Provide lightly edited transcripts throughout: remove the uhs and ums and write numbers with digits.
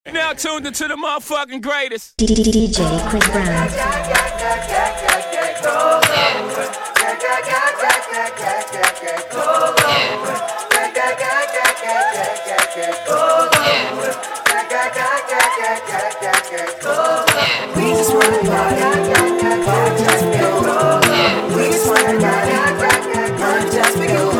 Now tuned into the motherfucking greatest. DJ Chris Brown. We just wanna party, just be cool. We just wanna party, just be cool.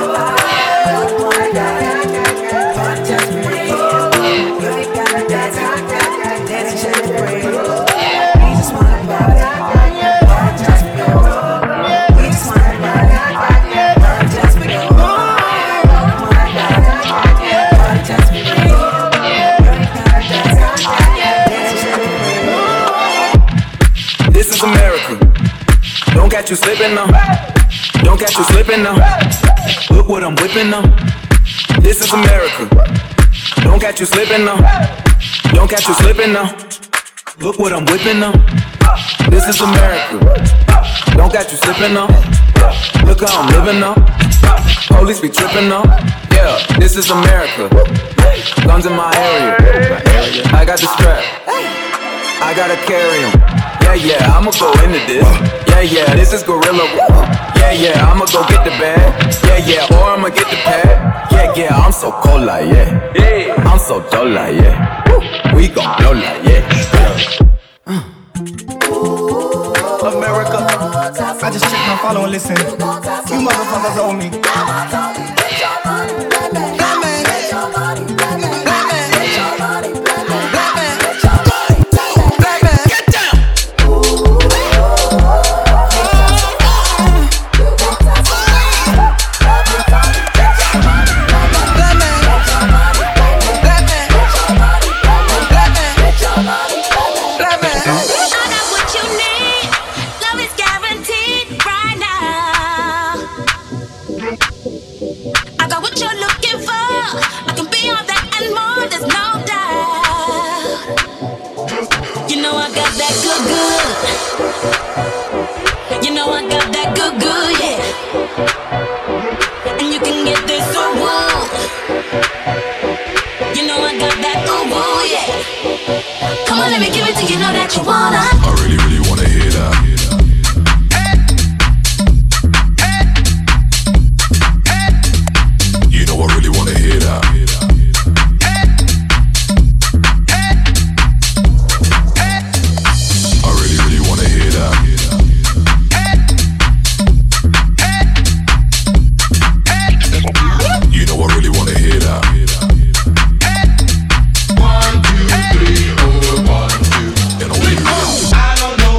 This is America. Don't catch you slipping now. Don't catch you slipping now. Look what I'm whipping now. This is America. Don't catch you slipping now. Don't catch you slipping now. Look what I'm whipping now. This is America. Don't catch you slipping now. Look how I'm living now. Police be tripping now. Yeah, this is America. Guns in my area. I got the strap. I gotta carry 'em. Yeah, I'ma go into this. Yeah, this is gorilla. Yeah, I'ma go get the bag. Yeah, or I'ma get the pad. Yeah, I'm so cold like I'm so dull like we gon' blow like America, I just checked my follow and listen. You motherfuckers owe me. I don't know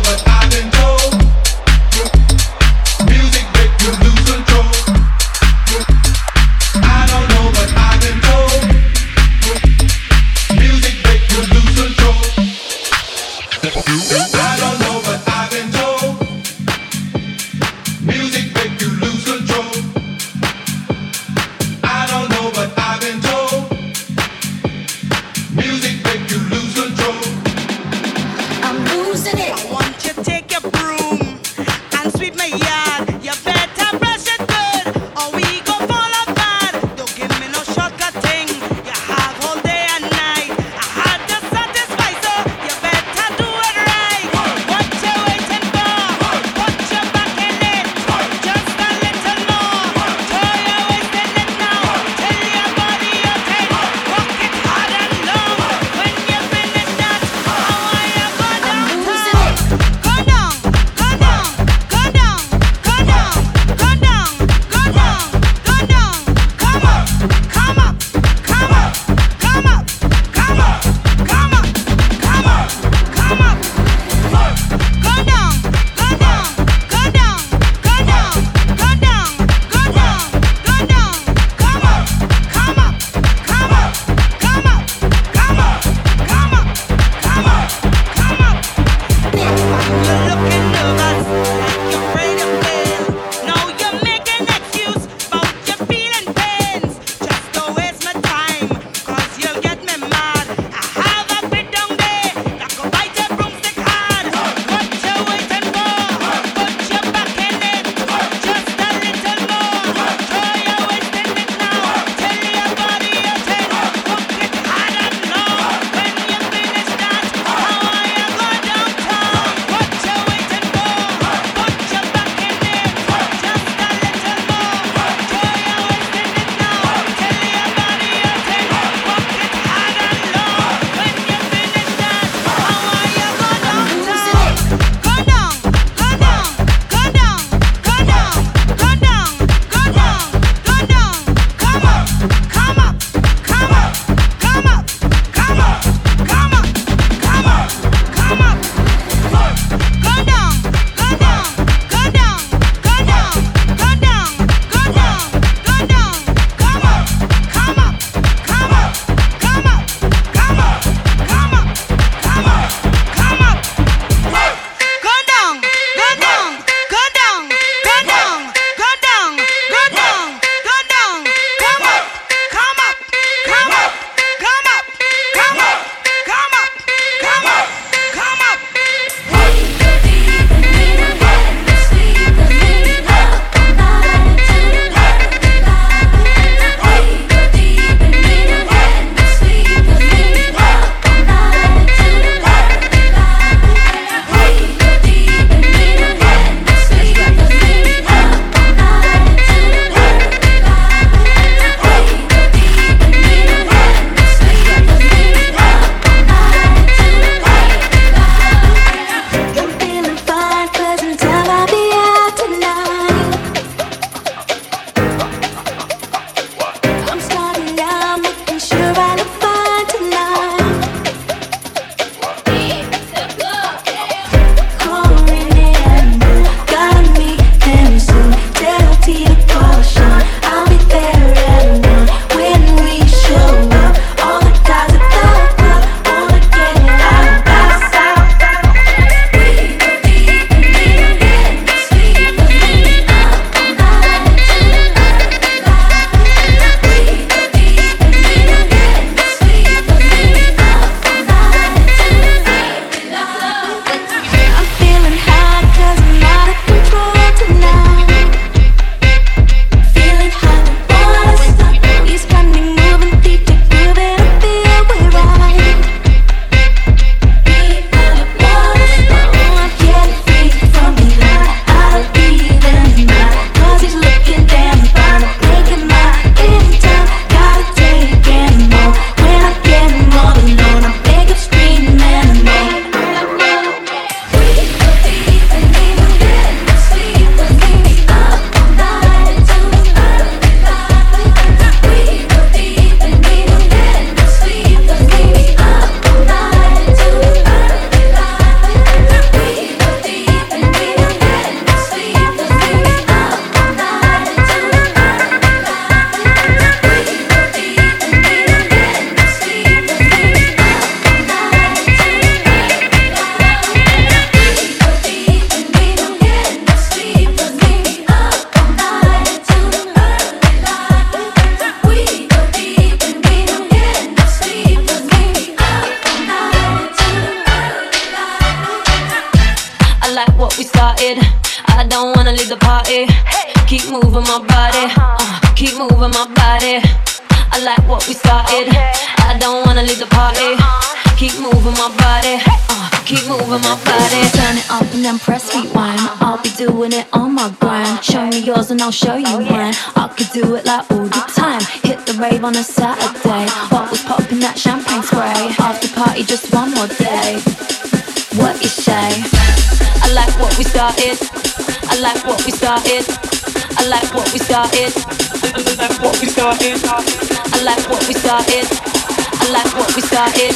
like what we started. I don't wanna leave the party. Keep moving my body, keep moving my body. I like what we started. I don't wanna leave the party. Keep moving my body, keep moving my body. Turn it up and then press rewind. I'll be doing it on my grind. Show me yours and I'll show you mine. I could do it like all the time. Hit the rave on a Saturday. What was popping that champagne spray? After party just one more day. What you say? I like what we started. I like what we started. I like what we started. I like what we started. I like what we started. I like what we started.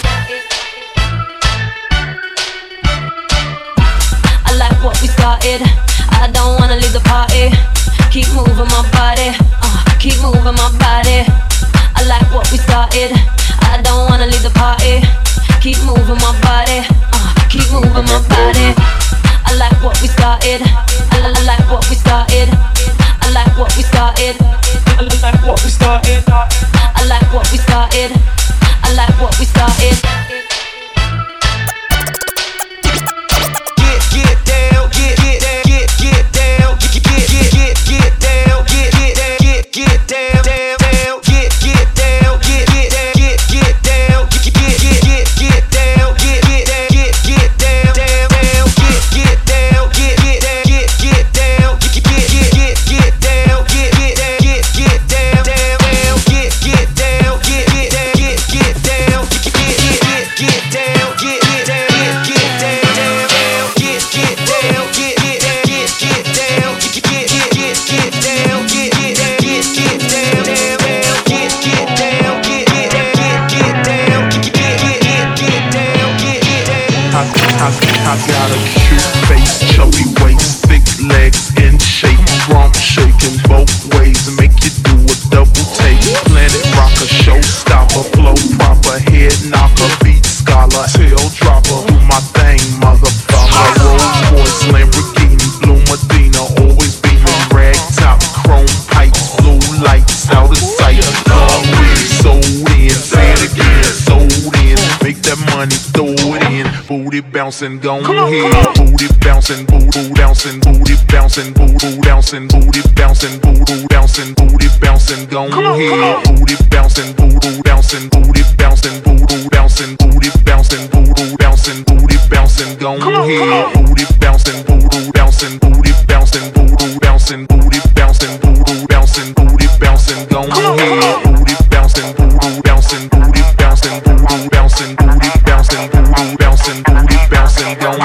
I like what we started. I don't wanna leave the party. Keep moving my body. Keep moving my body. I like what we started. I don't wanna leave the party. Keep moving my body. Keep moving my body. I like what we started. I like what we started. I like what we started. I like what we started. I like what we started. I like what we started. Get down, get down, get down, get down, get down, down, get down, get down, get down, get down, get down, down, get down, get down, get down, get down, down, get down, get down, get down, I got a cute face, chubby waist, thick legs in shape, rump shaking both ways, make you do a double take. Planet rocker, showstopper, flow proper, head knocker, beat scholar, tail dropper, do my thing, motherfucker. My Rolls Royce, Lamborghini, Blue Medina, always beaming, rag top, chrome pipes, blue lights, out of sight. Long way, sold in, say it again, sold in, make that money, throw it in. Booty bouncing, go ahead. Booty bouncing, booty bouncing, booty bouncing, booty bouncing, booty bouncing, booty bouncing, booty bouncing, go ahead. Booty bouncing, booty bouncing, booty bouncing, booty bouncing, booty bouncing, booty bouncing, booty bouncing, go ahead. Booty bouncing, booty bouncing, booty bouncing, booty bouncing, booty bouncing, booty bouncing, booty bouncing, go ahead. Booty bouncing, booty bouncing, booty bouncing, booty bouncing, booty bouncing, booty bouncing, booty bouncing, go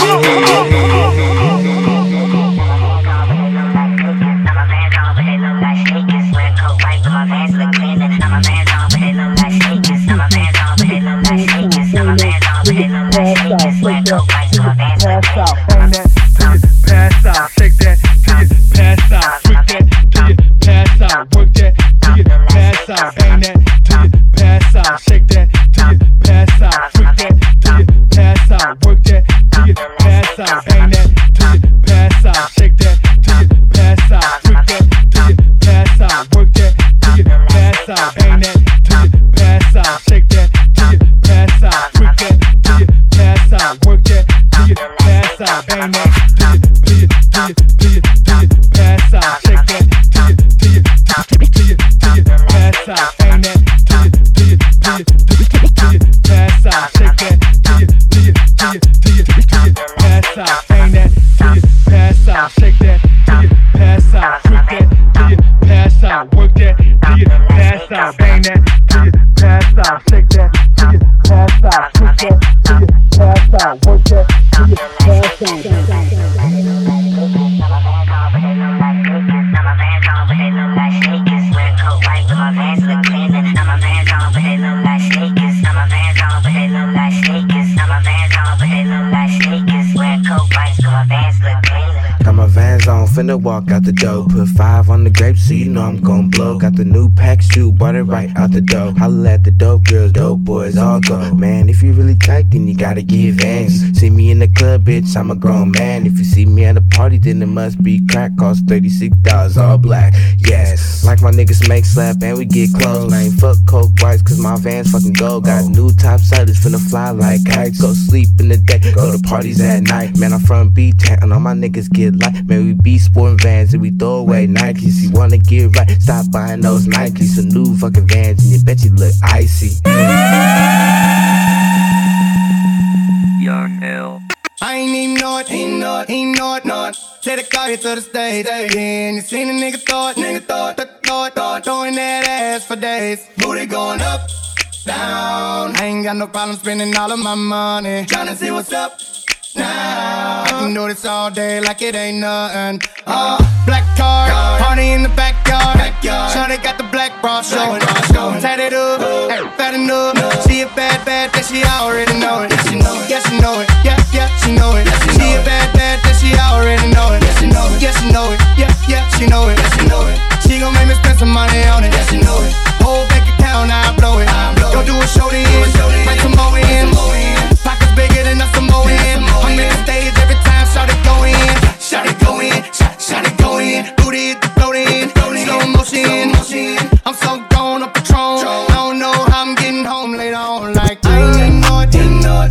Pass out, shake that till you pass out, freak that till you pass out, work that till you pass out, bang that till you pass out, shake that till you pass out, freak that till you pass out, work that till you pass out, bang that till you pass out, shake that till you pass out, freak that till you pass out, work that till you pass out, bang that till you pass out, shake that till you pass out, freak that till you pass out, work that till you pass out, bang that till you pass out, shake that till you pass out, bang that till you pass out, shake that till you pass out, bang that till you pass out, shake that till you pass out, freak that till you pass out, work that till you pass out, bang that till you pass out, shake that till you pass out, freak that till you pass out, work that till you pass out. Got my Vans on for finna walk out the door. Put 5 on the grapes, so you know I'm gon' blow. Got the new pack shoe, bought it right out the door. Holla at the dope girls, dope boys, all go. Man, if you really tight, then you gotta give hands. See me in the club, bitch, I'm a grown man. If you see me at a party, then it must be crack. Cost $36, all black, yes. Like my niggas make slap and we get close. Man, fuck coke whites, cause my Vans fucking gold. Got new topsiders finna fly like kites. Go sleep in the day, go to parties at night. Man, I'm from B-Town and all my niggas get light. Man, we be sporting Vans and we throw away Nikes. You wanna get right, stop buying those Nikes. Some new fucking Vans and you bet you look icy. Young L. I ain't even know it, ain't know it. Said it got here to the stage. Then you seen a nigga thought, throwing that ass for days. Booty going up, down. I ain't got no problem spending all of my money. Tryna see what's up now. I can do this all day like it ain't nothing. Black car, party in the backyard. Shawty got the black bra showing. Tatted up, fat enough. She a bad, that she already know it. Yeah, she know it. Yeah, she know it. She a bad, that she already know it. Yeah, she know it. Yeah, she know it. Yeah, she know it. She gon' make me spend some money on it. Yeah, she know it. Whole bank account, I blow it. Go do a show to end. Bring some more in. Pockets bigger than a Samoan. I'm in the stage every time, shout it go in. Shout it go in. Shout it go in. Booty hit the float in. Slow motion. I'm so gone up Patron. I don't know how I'm getting home later on. Like I ain't know it.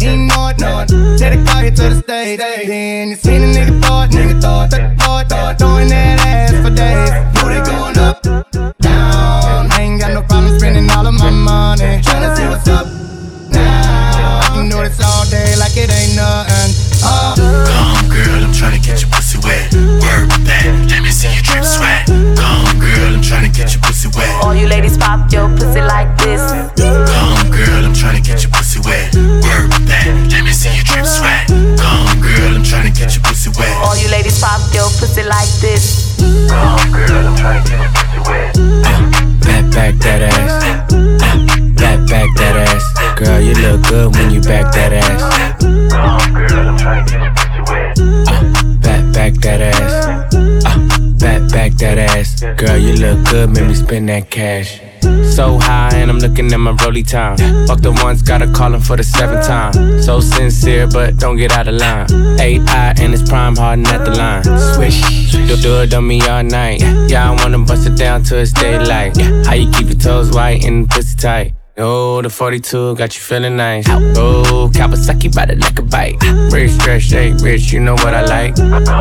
Said it got here to the stage. Then you seen a nigga thought, throwing that ass for days. Booty going up, down. I ain't got no problem spending all of my money. Tryna see what's up now. I can do this all day like it ain't nothing. Come girl, I'm tryna get your pussy wet. Work that, let me see you drip sweat. Come girl, I'm tryna get your pussy wet. All you ladies pop your pussy like this. Come girl, I'm tryna get your pussy wet. Work that, let me see you drip sweat. Come girl, I'm tryna get your pussy wet. All you ladies pop your pussy like this. Come girl, I'm tryna get your pussy wet. Back that ass. Back that ass. Girl, you look good when you back that ass. Come girl, I'm tryna get your pussy wet. Back that ass. Back that ass. Girl, you look good, make me spend that cash. So high and I'm looking at my rollie time. Fuck the ones, gotta call him for the 7th time. So sincere, but don't get out of line. 8-eye and it's prime harden at the line. Swish, do it on me all night. Yeah, I wanna bust it down till it's daylight. How you keep your toes white and pussy tight? Oh, the 42 got you feeling nice. Oh, Kawasaki bite it like a bite. Rich, stretch, shake, rich, you know what I like.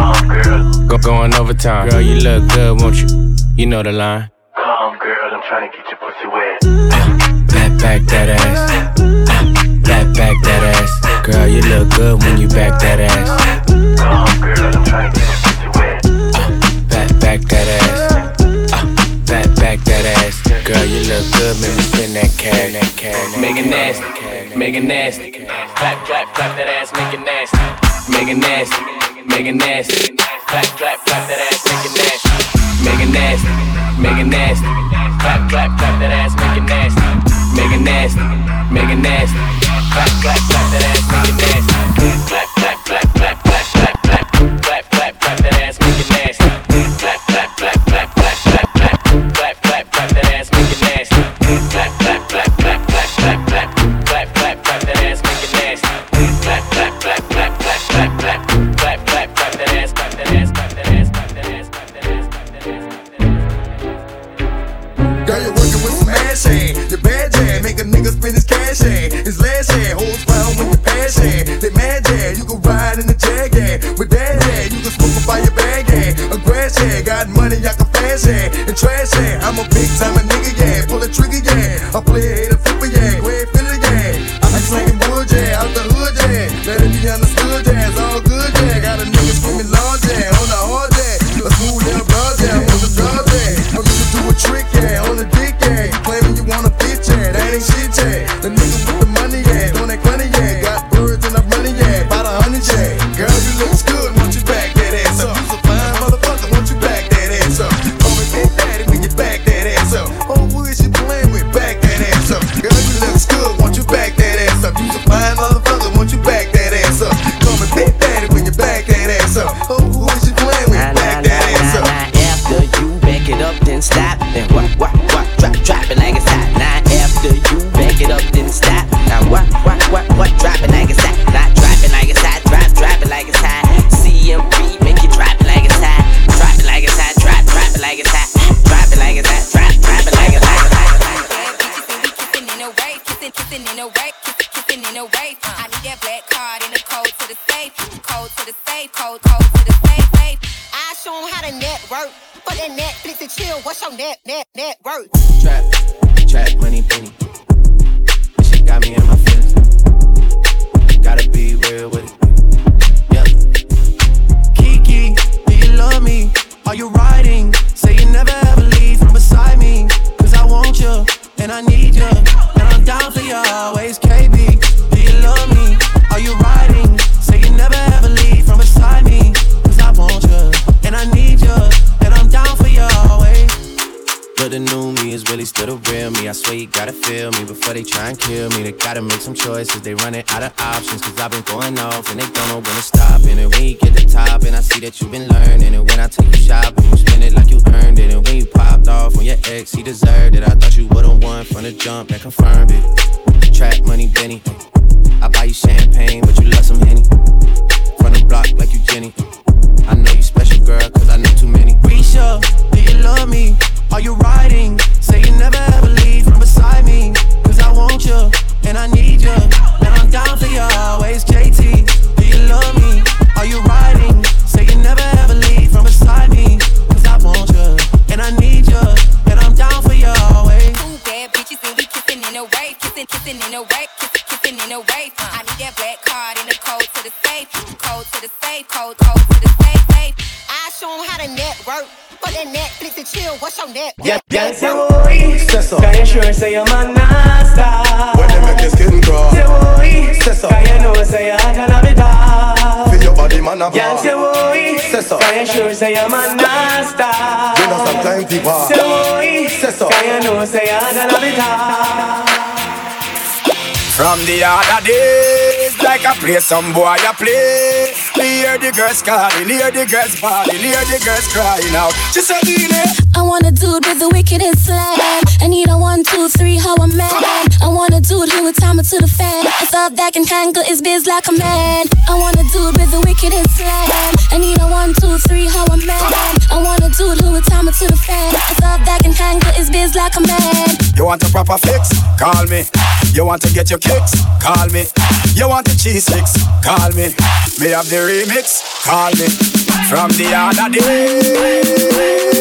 Going overtime. Girl, you look good, won't you? You know the line. Come girl, I'm tryna get your pussy wet. Back that ass. Back that ass. Girl, you look good when you back that ass. Come girl, I'm tryna get your pussy wet. Back that ass. Back that ass. Girl, you look good, make me spend that cash. Make it nasty, make it nasty. Clap that ass, make it nasty. Make it nasty, make it nasty. Clap that ass, make it nasty. Make it nasty, make it nasty. Clap that ass, make it nasty. Make it nasty, make it nasty. Clap that ass, make it nasty. Clap that ass, make it nasty. Clap that ass, make it nasty. Clap that ass, make it nasty. Girl, you're working with some ass shit. Your bad jam, make a nigga spend his cash shit. His last shit, holds round with your passion. They mad yeah, you can ride in the Jag yeah. With that yeah, you can smoke by your bag yeah. A grass yeah, got money I can flash yeah. And trash yeah, I'm a big time a nigga yeah. Pull a trigger yeah, I play a hater flipper yeah. Go ahead, fill it yeah. I like slanging wood yeah, out the hood yeah. Let it be understood yeah, it's all good yeah. Got a nigga screaming large yeah, on the hard yeah. A smooth little broad yeah, I'm on the job yeah. I'm gonna do a trick yeah, on the dick yeah. Claiming you want a bitch yeah, that ain't shit yeah. The niggas with the money yeah, on that money yeah. Got birds and I'm running yeah, about 100 yeah. Girl, you looks good, won't you back that ass up? You's a fine motherfucker, won't you back that ass up? Call me Big Daddy when you back that ass up. Oh, who is you playing with? Back that ass up. Girl, you looks good, won't you back that ass up? You's a fine motherfucker, won't you back that ass up? the safe, code to the safe, code to the safe, safe. I show 'em how to network. For that Netflix and chill, what's your net worth? Trap, money, penny. This shit got me in my feelings. Gotta be real with it. Yeah. Kiki, do you love me? Are you riding? Say you never ever leave from beside me. Cause I want you, and I need you. And I'm down for you always, KB. Do you love me? Are you riding? Say you never ever leave from beside me. Cause I want you, and I need you. And I'm down for you always. But the new me is really still the real me. I swear you gotta feel me before they try and kill me. They gotta make some choices, they running out of options. Cause I've been going off and they don't know when to stop. And when you get the top and I see that you've been learning. And when I take you shopping, you spend it like you earned it. And when you popped off on your ex, he deserved it. I thought you would've won from the jump that confirmed it. Trap money, Benny. I buy you champagne, but you love some Henny. From the block like you Jenny. I know you special, girl, cause I know too many. Risha, do you love me? Are you riding? Say you never ever leave from beside me. Cause I want you, and I need you. And I'm down for you always, JT. Do you love me? Are you riding? Say you never ever leave from beside me. Cause I want you, and I need you. And I'm down for you always. Two bad bitches and we kissing in a wave. Kissing in a wave. Kissing in a wave. I need that black card and the code to the safe. Code to the safe. Code to the safe, safe. I show 'em how to network. For that Netflix and chill, what's your net? Yeah, say boy, can you sure say you're my non-stop? When they make your skin crawl. Say boy, can you know say you're gonna be dog? Feel your body, man, a yeah, say boy, can you sure say you're my non-stop? We know some time to pass. Say boy, can you know say you're gonna be dog? From the other days, like I play some boy I play. Me hear the girls calling, hear the girls bawling, hear the girls crying out. She said, I want a dude with the wickedest slam. I need a 1, 2, 3, how a man. I want a dude who would time it to the fan. I thought that can handle his biz like a man. I want a dude with the wickedest slam. I need a 1, 2, 3, how a man. I want a dude who would time it to the fan. I thought that can handle his biz like a man. You want a proper fix? Call me. You want to get your kicks? Call me. You want the cheese sticks? Call me. Me have the remix? Call me. From the other day.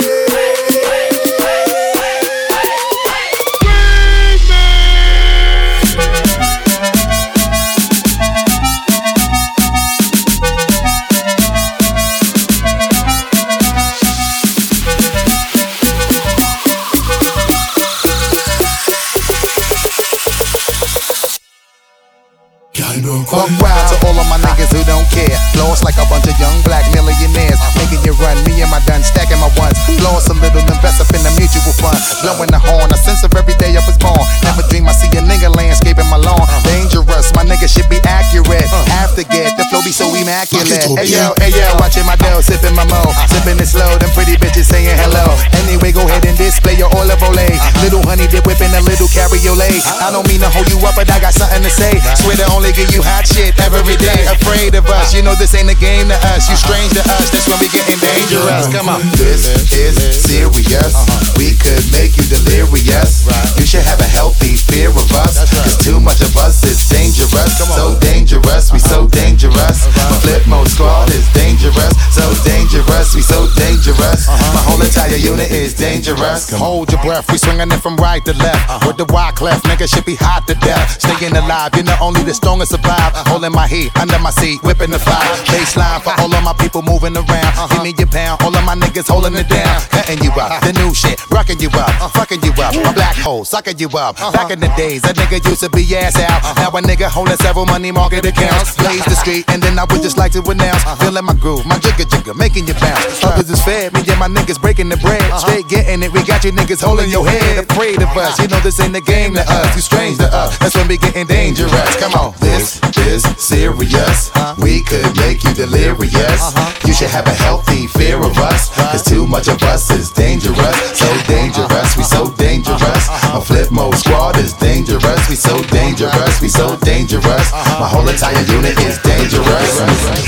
Fuck wild to all of my niggas who don't care. Floss like a bunch of young black millionaires. Making you run, me and my done stacking my ones. Floss a little, invest up in the mutual fund. Blowing the horn, a sense of every day I was born. Never dream I see a nigga landscaping my lawn. Dangerous, my nigga should be accurate. Have to get the flow be so immaculate. Hey yo, watching my dough, sipping my mo. Sipping it slow, them pretty bitches saying hello. Anyway, go ahead and display your olive olay. Little honey dip whipping a little cabriolet. I don't mean to hold you up, but I got something to say. Swear to only give you hot shit every day. Afraid of us, you know this ain't a game to us. You strange to us, that's when we getting dangerous. Come on. This is serious. We could make you delirious. You should have a healthy fear of us. Cause too much of us is dangerous. So dangerous, we so dangerous. My flip mode squad is dangerous. So dangerous, we so dangerous. My whole entire unit is dangerous. Hold your breath, we swinging it from right to left. With the wide clef, nigga should be hot to death. Staying alive, you're not only the strongest survive. Holding my heat under my seat, whipping the fire. Baseline for all of my people moving around. Give me your pound, all of my niggas holding it down. Cutting you up, the new shit, rocking you up, fucking you up. A black hole, sucking you up. Back in the days, a nigga used to be ass out. Now a nigga holding several money market accounts. Blaze the street, and then I would just like to announce. Feeling my groove, my jigger, making you bounce. Others is fed, me and my niggas breaking the bread. Straight getting it, we got you niggas holding your head. Afraid of us, you know this ain't a game to us. You strange to us, that's when we getting dangerous. Come on, this is serious. We could make you delirious. You should have a healthy fear of us. Cause too much of us is dangerous. So dangerous, we so dangerous. My flip mode squad is dangerous. We so dangerous, we so dangerous. My whole entire unit is dangerous.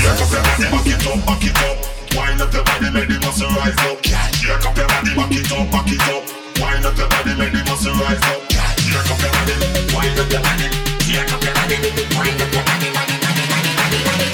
Wind up your body, make the muscle rise up. Jerk up your body, back it up, back it up. Wind up your body, make the muscle rise up. Jerk up your body, wind up your body. Jerk up your body, wind up your body, body, body, body, body, body.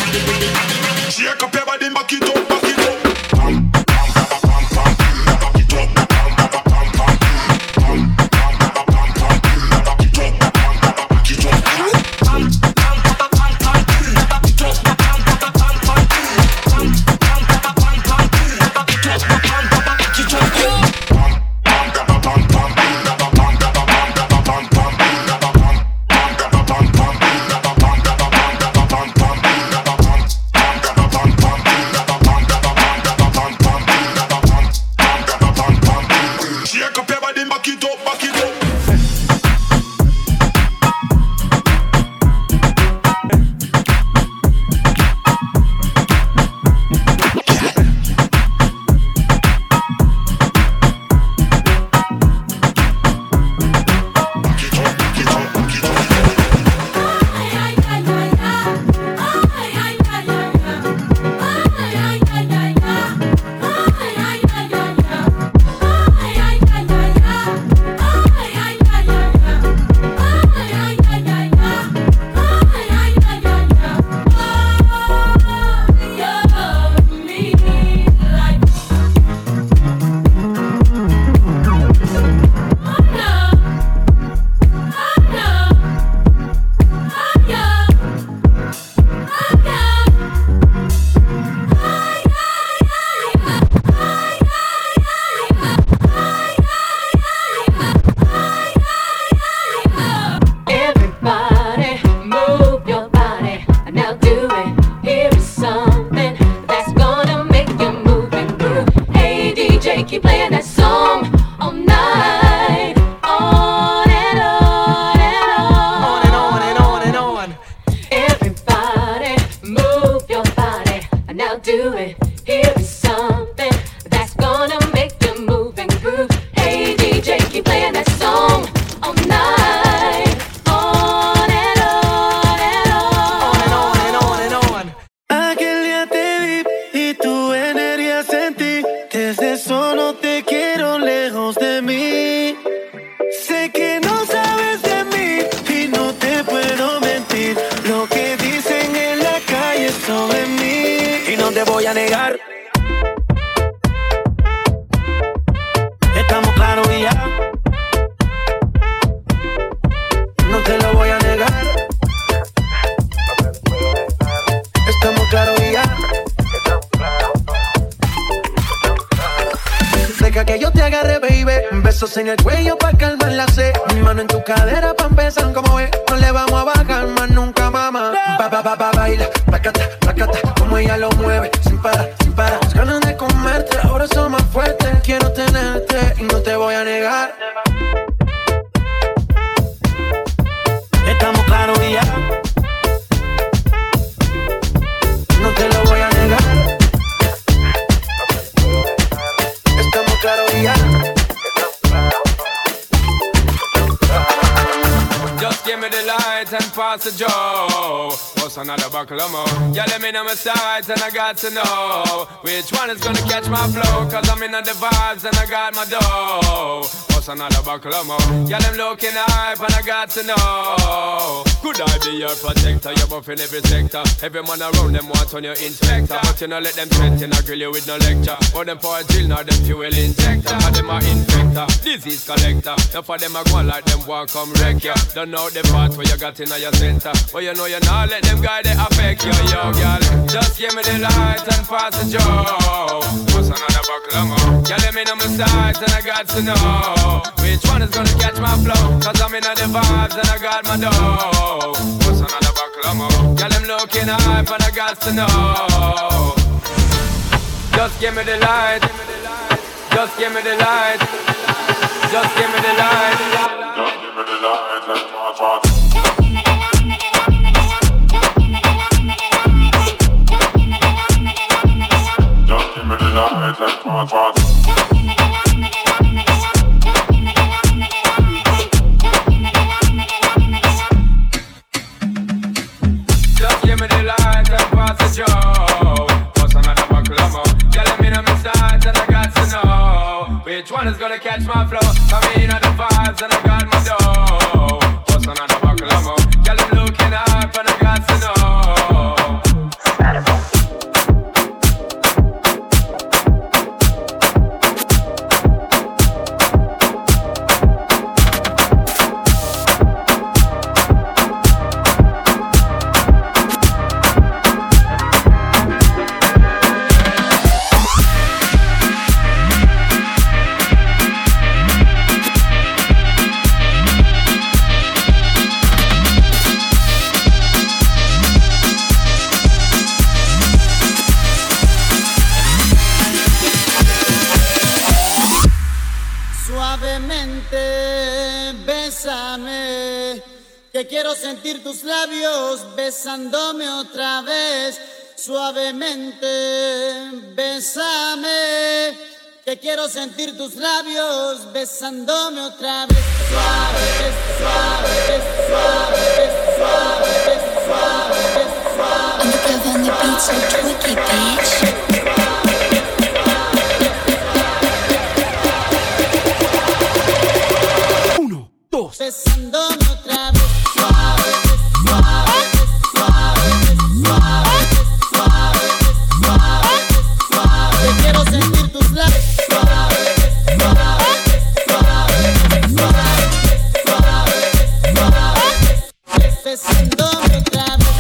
do it. Here is something that's gonna make you move and groove. Hey DJ, keep playing that song all night. On and on and on. On and on and on and on. Aquel día te vi y tu energía sentí. Desde eso no te quiero lejos de mí. Sé que no sabes de mí y no te puedo mentir. Lo que dicen en la calle sobre mí y no te voy a negar. Estamos claros y ya. No te lo voy a negar. Estamos claros y ya. Deja que yo te agarre, baby. Besos en el cuello pa' calmar la sed. Mi mano en tu cadera pa' empezar, como ves. No le vamos a bajar más nunca, mamá. Baila, placata, como ella lo mueve. Sin parar, las ganas de comerte. Ahora son más fuertes. Quiero tenerte y no te voy a negar. Estamos claros y ya. No te lo voy a negar. Estamos claros y ya. Just give me the light and pass the joe. What's another buckle of more? Yeah, let me know my sides and I got to know which one is gonna catch my flow. Cause I'm in the vibes and I got my dough. What's another buckle of more? Yeah, them looking hype and I got to know. Could I be your protector? You're buff in every sector. Every man around them wants on your inspector. But you know let them threaten, I grill you with no lecture. Or them for a drill, now them fuel injector. Or them a infector, disease collector. Now for them a go like them want come wreck ya. Don't know the part where you got in your center. But you know you not let them guys they affect you, yo, girl. Just give me the light and pass the joe. What's another buckle of more? Yeah, let me know my sides and I got to know which one is gonna catch my flow. Cause I'm in the vibes and I got my dough. What's another buckle of more? Yeah, them looking hype and I got to know. Just give me the light. Just give me the light. Just give me the light. Just give me the light and pass. Just give me the light and pass. Give me the light and pass the joe. What's another buckle of more? Yeah, let me know my sides and I got to know which one is gonna catch my flow. I'm in the vibes and I got my dough. What's another buckle of more? Yeah, I'm looking up and I got to know. Que quiero sentir tus labios besándome otra vez, suavemente, bésame. Que quiero sentir tus labios besándome otra vez, suave, suave, suave, suave, suave, suave. Undercover on the beat, so twicky, bitch. Besándome otra vez, suave, suave, suave, suave, suave, suave, suave. Te quiero sentir tus labios, suave, suave, suave, suave, suave, suave. Besándome otra vez.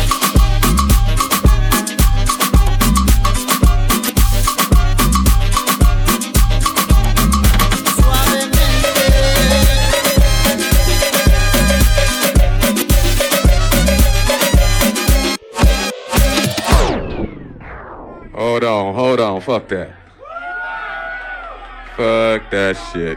Hold on, fuck that. Fuck that shit.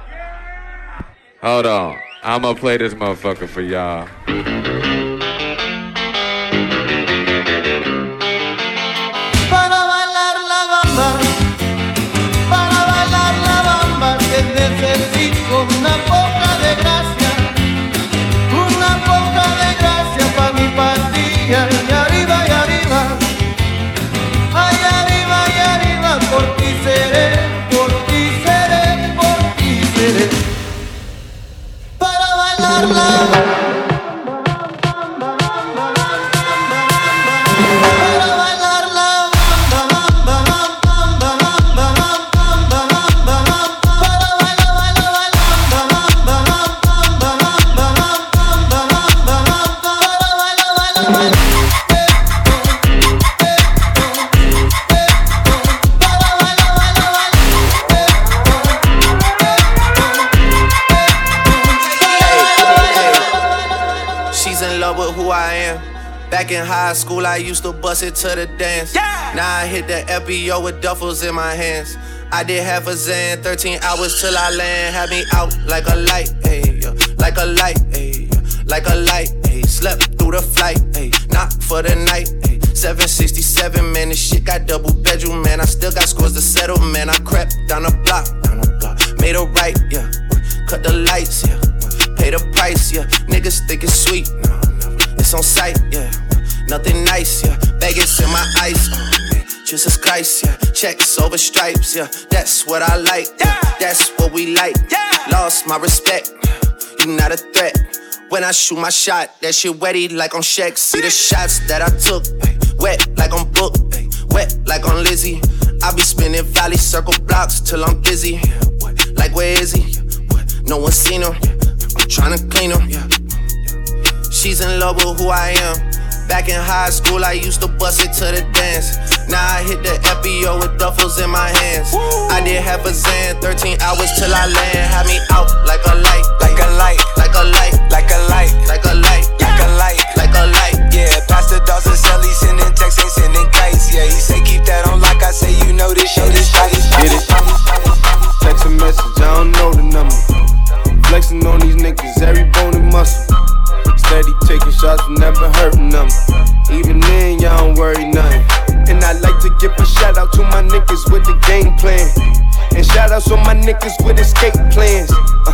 Hold on, I'ma play this motherfucker for y'all. Para Back in high school, I used to bust it to the dance. Yeah. Now I hit the FBO with duffels in my hands. I did half a Zan, 13 hours till I land. Had me out like a light, ayy, like a light, ayy, like a light, ayy. Slept through the flight, ayy, not for the night, ayy. 767, man, this shit got double bedroom, man. I still got scores to settle, man. I crept down the block, made a right, yeah. Cut the lights, yeah. Pay the price, yeah. Niggas think it's sweet, no, it's on sight, yeah. Nothing nice, yeah. Vegas in my ice, man. Jesus Christ, yeah. Checks over stripes, yeah. That's what I like, yeah. That's what we like, yeah. Lost my respect, you not a threat. When I shoot my shot, that shit wetty like on Shaq. See the shots that I took, wet like on Book, wet like on Lizzie. I be spinning valley circle blocks till I'm dizzy. Like where is he? No one seen him. I'm tryna clean him. She's in love with who I am. Back in high school, I used to bust it to the dance. Now I hit the FBO with duffels in my hands. I did half a Zan, 13 hours till I land. Had me out like a light, like a light, like a light, like a light, like a light, like a light, like a light. Yeah, Pastor Dawson Sally sending texts, ain't sending kites. Yeah, he say keep that on like I say, you know this shit is tight. Get it? Text a message, I don't know the number. Flexing on these niggas, every bone and muscle. Steady taking shots, never hurting them. Even then, y'all don't worry nothing. And I like to give a shout out to my niggas with the game plan. And shout outs on my niggas with escape plans.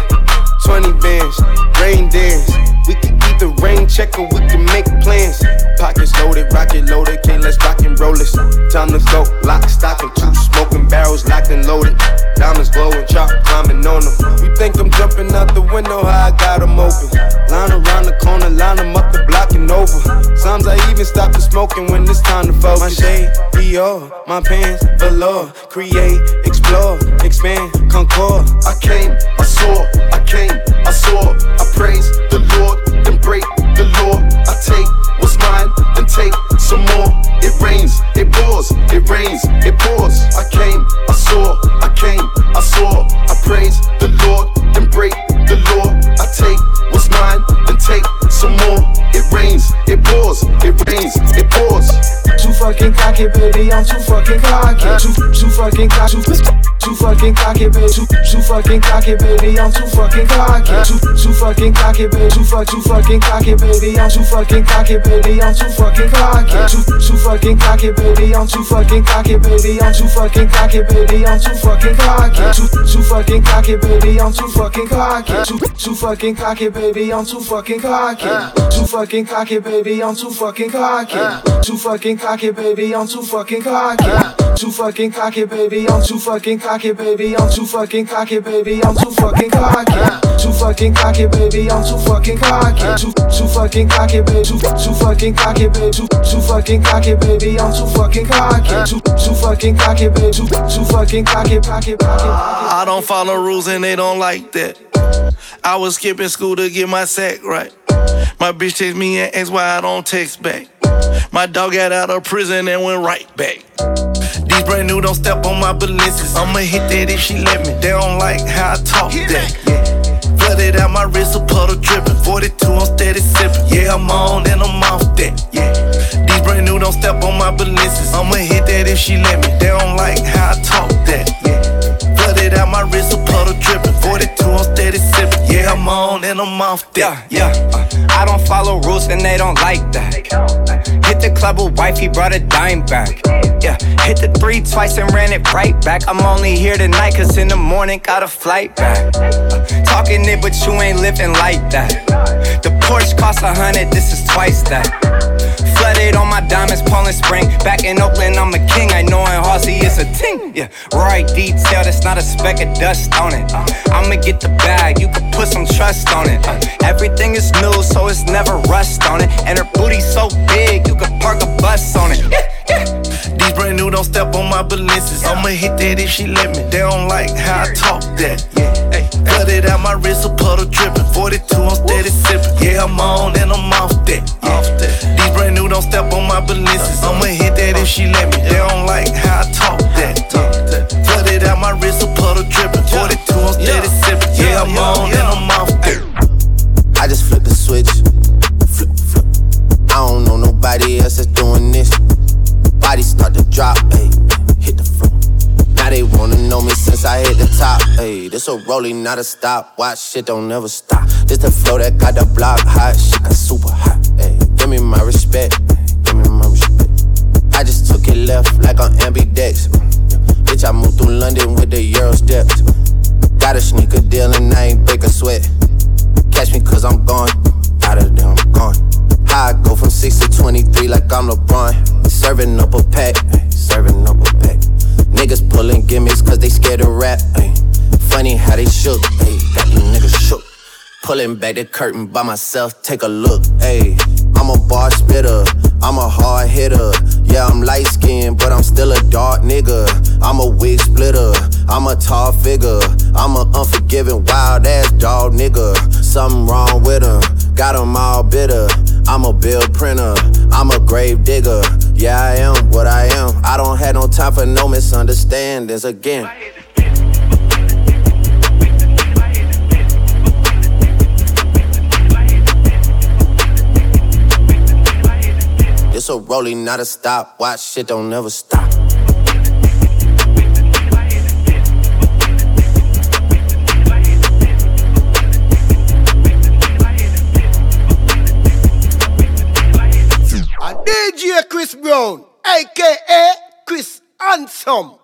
20 bands, rain dance. We can either rain check or we can make plans. Pockets loaded, rocket loaded, okay, let's rock and roll this. Time to go, lock, stock, and 2 smoking barrels locked and loaded. Diamonds glowing, chop climbing on them. You think I'm jumping out the window, how I got them open. Line around the corner, line them up the block and over. Sometimes I even stop the smoking when it's time to focus. My shade, Dior, my pants, velour. Create, explore, expand, concord. I came, I saw, I came, I saw. I praise the Lord, then break the law. I take what's mine, then take some more. It rains, it pours, it rains, it pours. I came, I saw, I came, I saw. I praise the Lord, then break the law. I take what's mine, then take some more. It rains, it pours, it rains, it pours. Too fucking cocky, baby, I'm too fucking cocky. Too fucking cocky, too fucking cocky, baby. Too fucking cocky, baby, I'm too fucking cocky. Too fucking cocky, baby. Too fucking cocky, baby, I'm too fucking cocky, baby. I'm too fucking cocky. Too fucking cocky, baby, I'm too fucking cocky, baby. I'm too fucking cocky, baby. I'm too fucking cocky. Too fucking cocky, baby, I'm too fucking cocky. Too fucking cocky, baby, I'm too fucking cocky. Too fucking cocky, baby, I'm too fucking cocky. Too fucking cocky, baby, I'm too fucking cocky. Too fucking cocky, baby, I'm too fucking cocky, baby. I'm too fucking cocky, baby. I'm too fucking cocky. Too fucking cocky, baby. I'm too fucking cocky. Too fucking cocky, baby. Too fucking cocky, baby. Too fucking cocky, baby. I'm too fucking cocky. Too fucking cocky, baby. Too fucking cocky, cocky. I don't follow rules and they don't like that. I was skipping school to get my sack right. My bitch text me and asked why I don't text back. My dog got out of prison and went right back. These brand new don't step on my balances. I'ma hit that if she let me. They don't like how I talk that. Yeah. Flooded out my wrist, a puddle dripping. 42, I'm steady sipping. Yeah, I'm on and I'm off that. Yeah. These brand new don't step on my balances. I'ma hit that if she let me. They don't like how I talk that. Yeah. Flooded out my wrist, a puddle dripping. 42, I'm steady sipping. Yeah, I'm on and I'm off that. Yeah. I don't follow rules and they don't like that. Hit the club with wife, he brought a dime back. Yeah, hit the 3 twice and ran it right back. I'm only here tonight cause in the morning got a flight back. Talking it but you ain't living like that. The Porsche cost 100, this is twice that. Flooded on my diamonds, Poland Spring. Back in Oakland, I'm a king. I know in posse, it's a ting. Yeah, Roy detail, that's not a speck of dust on it. I'ma get the bag, you can put some trust on it. Everything is new, so it's never rust on it. And her booty so big, you can park a bus on it. These brand new, don't step on my balances. I'ma hit that if she let me. They don't like how I talk that. Hey, cut it out my wrist, a puddle dripping. 42, I'm steady sipping. Yeah, I'm on and I'm off that. These brand new, don't step on my balances. I'ma hit that if she let me. They don't like how I talk that. Cut it out my wrist, a puddle dripping. 42, I'm steady sipping. Yeah, I'm on and I'm off that. I just flipped the switch. Flip, flip. I don't know nobody else that's doing this. Body start to drop, ayy, hit the floor. Now they wanna know me since I hit the top, ayy. This a rolling, not a stop. Watch shit don't never stop. This the flow that got the block hot. Shit got super hot, ayy. Give me my respect, give me my respect. I just took it left like on ambidex. Bitch, I moved through London with the Euro steps. Got a sneaker deal and I ain't break a sweat. Catch me cause I'm gone, out of there I'm gone. How I go from 6 to 23 like I'm LeBron. Serving up a pack, serving up a pack. Niggas pulling gimmicks cause they scared to rap. Ay. Funny how they shook, ay. Got these niggas shook. Pulling back the curtain by myself, take a look. Ay. I'm a bar spitter, I'm a hard hitter. Yeah, I'm light skinned, but I'm still a dark nigga. I'm a wig splitter, I'm a tall figure. I'm a unforgiving, wild ass dog nigga. Something wrong with him, got him all bitter. I'm a bill printer, I'm a grave digger. Yeah, I am what I am. I don't have no time for no misunderstandings again. It's a rolling, not a stop. Watch shit don't never stop. DJ Chris Brown, aka Chris Handsome.